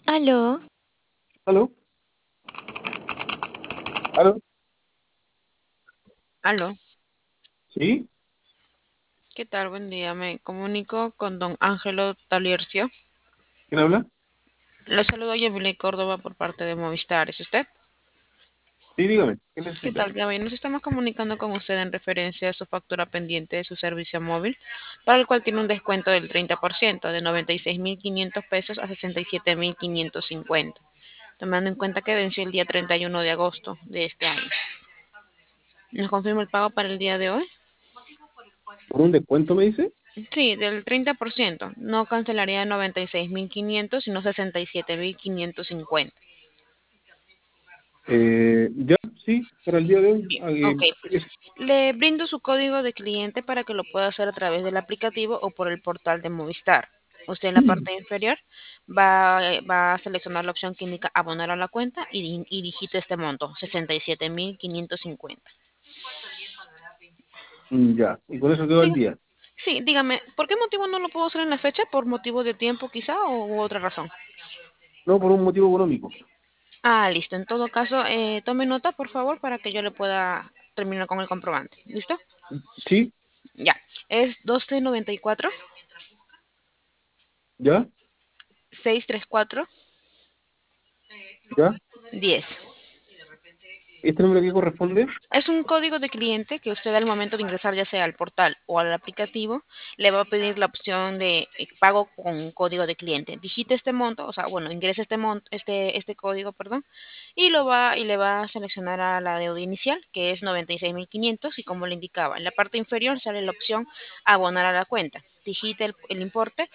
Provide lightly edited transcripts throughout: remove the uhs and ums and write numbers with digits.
Aló, ¿Aló? ¿Aló? aló, ¿Sí? ¿qué tal? Buen día. Me comunico con don Ángelo Taliercio. ¿Quién habla? Le saludo Yamile Córdoba por parte de Movistar. ¿Es usted? Sí, dígame, ¿qué ¿Qué necesita? tal, Gaby? Nos estamos comunicando con usted en referencia a su factura pendiente de su servicio móvil, para el cual tiene un descuento del 30% de 96.500 pesos a 67.550, tomando en cuenta que venció el día 31 de agosto de este año. ¿Nos confirma el pago para el día de hoy? ¿Por un descuento me dice? Sí, del 30%. No cancelaría 96.500, sino 67.550. Ya, sí, para el día de hoy. Bien, ok. Le brindo su código de cliente para que lo pueda hacer a través del aplicativo o por el portal de Movistar. Usted en la parte inferior va a seleccionar la opción que indica abonar a la cuenta y digite este monto, 67.550. Ya, y con eso quedó el Diga, día. sí, dígame, ¿por qué motivo no lo puedo hacer en la fecha? ¿Por motivo de tiempo quizá o u otra razón? No por un motivo económico. Ah, listo. En todo caso, tome nota, por favor, para que yo le pueda terminar con el comprobante. ¿Listo? ¿Sí? Ya. Es 1294 ¿Ya? 634 ¿Ya? 10. ¿Este número que corresponde? Es un código de cliente que usted al momento de ingresar ya sea al portal o al aplicativo le va a pedir la opción de pago con código de cliente. Digite este monto, o sea, bueno, ingrese este monto, este código, perdón, y le va a seleccionar a la deuda inicial, que es 96.500 y como le indicaba, en la parte inferior sale la opción abonar a la cuenta. Digite el importe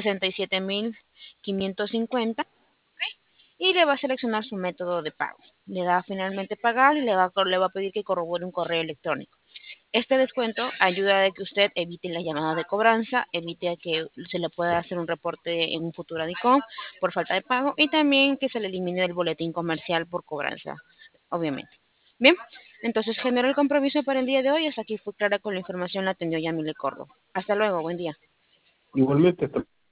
67.550 y le va a seleccionar su método de pago. Le da finalmente pagar y le va a pedir que corrobore un correo electrónico. Este descuento ayuda a que usted evite las llamadas de cobranza, evite que se le pueda hacer un reporte en un futuro DICOM por falta de pago y también que se le elimine el boletín comercial por cobranza, obviamente. Bien, entonces generó el compromiso para el día de hoy. Hasta aquí fue clara con la información, la atendió Yamile Córdoba. Hasta luego, buen día. Igualmente,